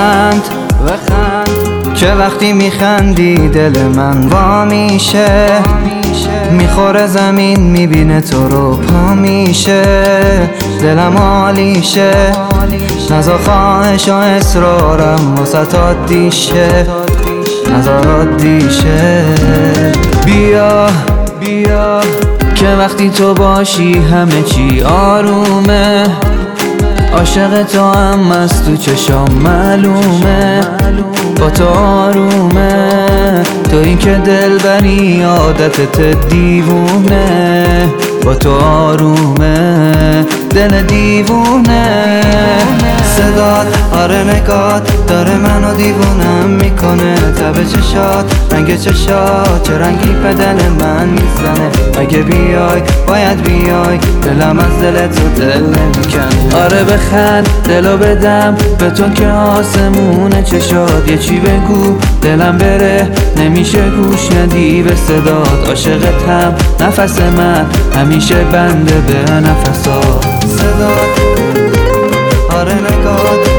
بخند که وقتی میخندی دل من وا میشه، میخوره زمین میبینه تو رو پا میشه، دلم عالیشه، نزا خواهش و اصرارم واسه عادیشه، نزا عادیشه. بیا که وقتی تو باشی همه چی آرومه، عاشق تو هم از تو چشام معلومه، با تو آرومه، تو این که دل بری عادتت دیوونه، با تو آرومه دل دیوونه. صدات آره نگات داره منو دیوونم میکنه، تب چشات رنگ چشات چه رنگی به دل من میزنه، اگه بیای باید بیای دلم از دل تو دل نمیکنه. آره بخند دلو بدم به تو که آسمونه چشات، یه چی بگو دلم بره نمیشه گوش ندی به صدات، عاشقتم نفس من همیشه بنده به نفسات. صدات آره نگات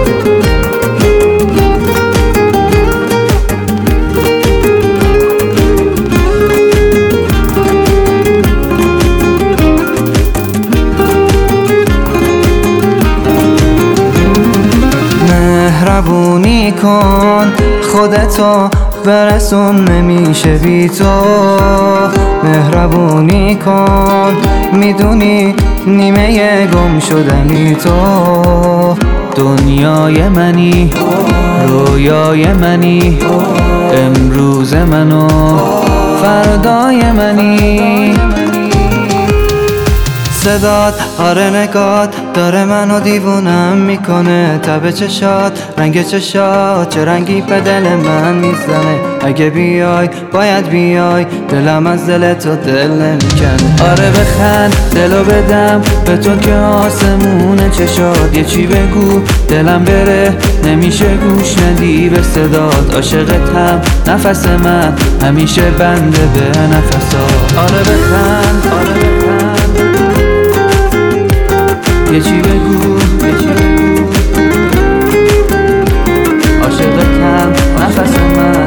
مهربونی کن خودتو برسون نمیشه بی تو، مهربونی کن میدونی نیمه گم شدنی تو، دنیای منی رویای منی امروز منو فردای منی. صدات آره نگات داره منو دیوونم میکنه، تب چشات رنگ چشات چه رنگی به دل من میزنه، اگه بیای باید بیای دلم از دل تو دل نمیکنه. آره بخند دلو بدم به تو که آسمونه چشات، یه چی بگو دلم بره نمیشه گوش ندی به صدات، عاشقتم نفس من همیشه بنده به نفسات. آره بخند آره بخند یه چی بگو عاشقتم نفس من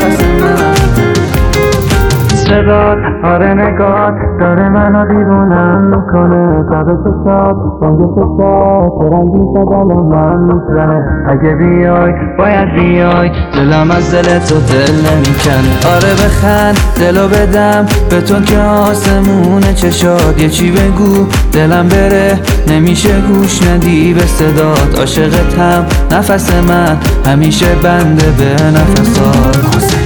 صدات آره نگات داره منو دیوونم میکنه، تب چشات رنگ چشات چه رنگی به دل من میزنه، اگه بیای باید بیای دلم از دل تو دل نمیکنه. آره بخند دلو بدم به تو که آسمونه چشات، یه چی بگو دلم بره نمیشه گوش ندی به صدات، عاشقتم نفس من همیشه بنده به نفسات.